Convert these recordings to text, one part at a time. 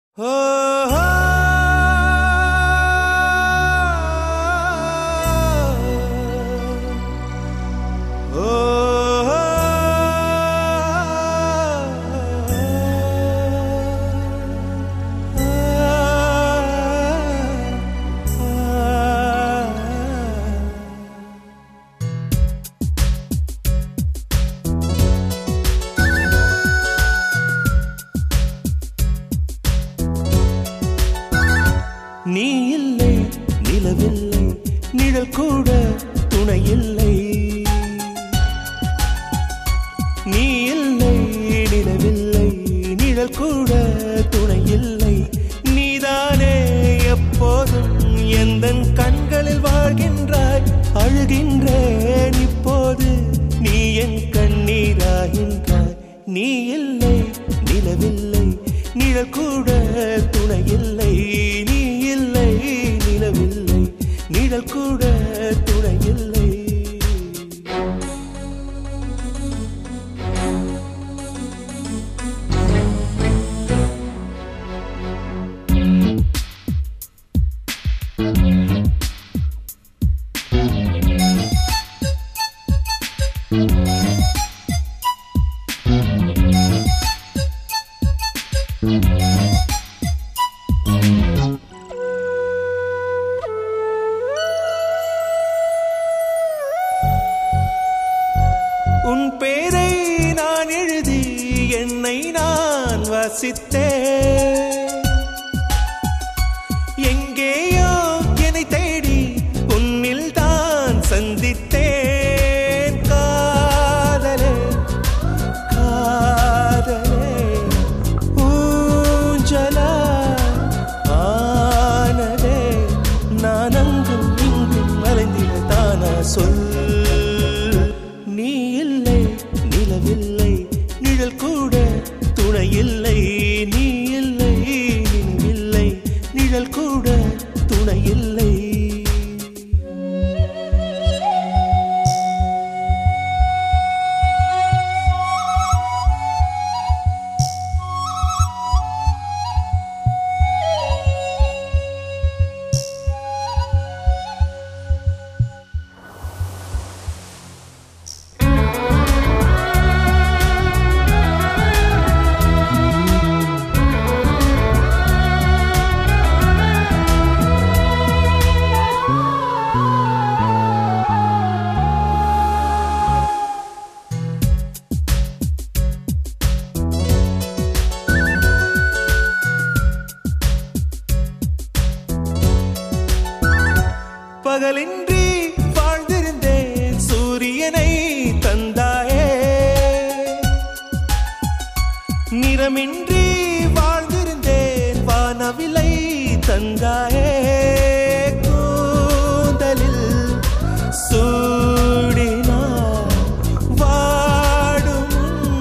நீ இல்லை, நிலவில்லை, நிழல் கூட துணை இல்லை. நீ இல்லை, நிலவில்லை, நிழல் கூட துணை இல்லை. நீதானே எப்போதும் எந்தன் கண்களில் வாழ்கின்றாய். அழுகின்றேன் இப்போது நீ என் கண்ணீராகின்றாய். நீ இல்லை, நிலவில்லை, நிழல் கூட துணை இல்லை. நீ இல்லை, நிலவில்லை, நிழல் கூட துணை இல்லை. உன் பேரை நான் எழுதி என்னை நான் வாசித்தேன். எங்கேயோ என்னை தேடி உன்னில் தான் சந்தித்தேன். காதலே காதலே ஊஞ்சலா ஆனதே. நான் அங்கும் இங்கும் மறைந்திட தானா சொல். நீ இல்லை, நிலவில்லை, நிழல் கூட துணை இல்லை. நீ இல்லை, நிலவில்லை, நிழல் கூட துணை இல்லை. பகலின்றி வாழ்ந்திருந்தேன், சூரியனை தந்தாயே. நிறமின்றி வாழ்ந்திருந்தேன், வானவிலை தந்தாயே. கூந்தலில் சூடினார் வாடும்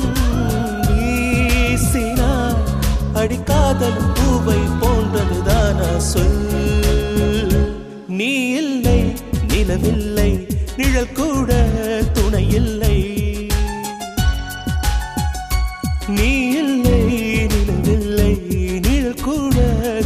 வீசினார். அடிக்காதல் பூவை போன்றதுதானா சொல். நீ இல்லை, நிலவில்லை, நிழல் கூட துணை இல்லை. நீ இல்லை, நிலவில்லை, நிழல் கூட